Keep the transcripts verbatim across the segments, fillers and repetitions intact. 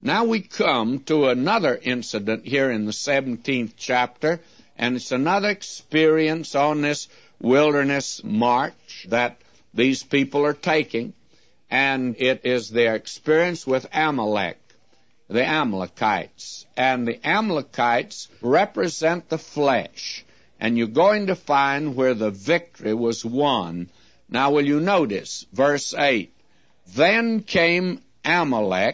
Now we come to another incident here in the seventeenth chapter, and it's another experience on this wilderness march that these people are taking, and it is their experience with Amalek, the Amalekites. And the Amalekites represent the flesh, and you're going to find where the victory was won. Now will you notice, verse eight, Then came Amalek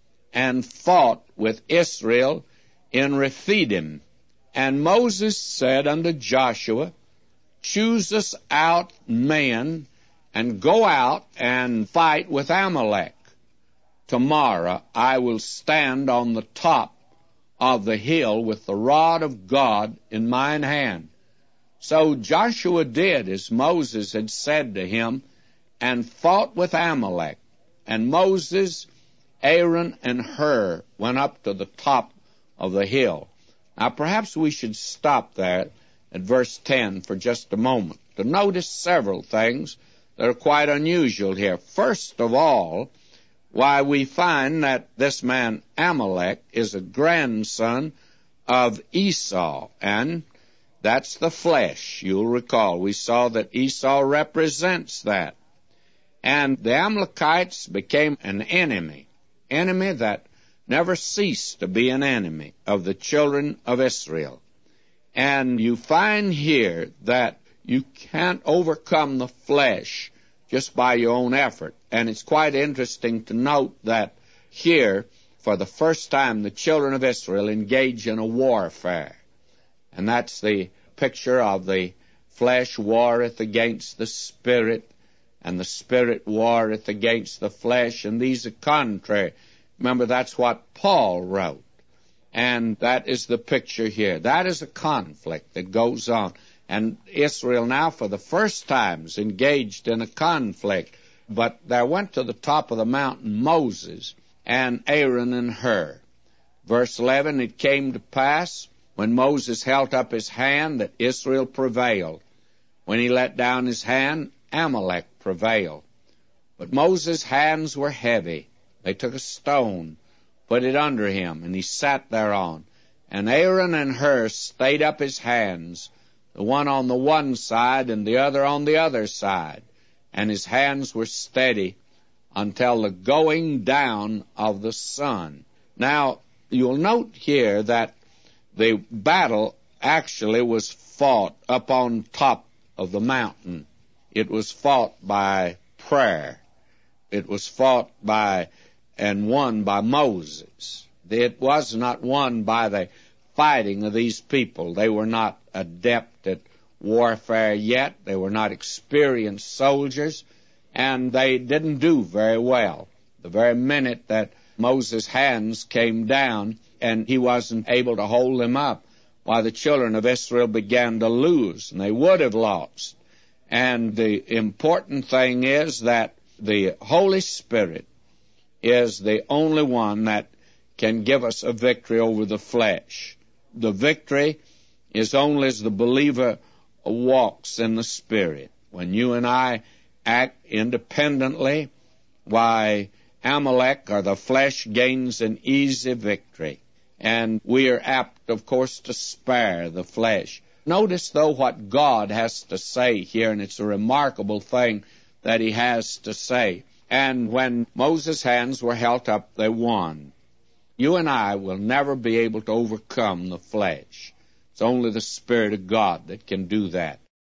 and fought with Israel in Rephidim. And Moses said unto Joshua, Choose us out men, and go out and fight with Amalek. Tomorrow I will stand on the top of the hill with the rod of God in mine hand. So Joshua did as Moses had said to him, and fought with Amalek. And Moses, Aaron, and Hur went up to the top of the hill. Now perhaps we should stop there at verse ten for just a moment to notice several things that are quite unusual here. First of all, why we find that this man Amalek is a grandson of Esau, and that's the flesh. You'll recall we saw that Esau represents that. And the Amalekites became an enemy, enemy that never ceased to be an enemy of the children of Israel. And you find here that you can't overcome the flesh just by your own effort. And it's quite interesting to note that here, for the first time, the children of Israel engage in a warfare. And that's the picture of the flesh warreth against the spirit, and the spirit warreth against the flesh, and these are contrary. Remember, that's what Paul wrote. And that is the picture here. That is a conflict that goes on. And Israel now, for the first time, is engaged in a conflict. But there went to the top of the mountain Moses and Aaron and Hur. Verse eleven, It came to pass, when Moses held up his hand, that Israel prevailed. When he let down his hand, Amalek prevailed. But Moses' hands were heavy. They took a stone, put it under him, and he sat thereon. And Aaron and Hur stayed up his hands, the one on the one side and the other on the other side. And his hands were steady until the going down of the sun. Now, you'll note here that the battle actually was fought up on top of the mountain. It was fought by prayer. It was fought by and won by Moses. It was not won by the fighting of these people. They were not adept at warfare yet. They were not experienced soldiers, and they didn't do very well. The very minute that Moses' hands came down and he wasn't able to hold them up, why, the children of Israel began to lose, and they would have lost. And the important thing is that the Holy Spirit is the only one that can give us a victory over the flesh. The victory is only as the believer walks in the Spirit. When you and I act independently, why, Amalek, or the flesh, gains an easy victory. And we are apt, of course, to spare the flesh. Notice, though, what God has to say here, and it's a remarkable thing that he has to say. And when Moses' hands were held up, they won. You and I will never be able to overcome the flesh. It's only the Spirit of God that can do that.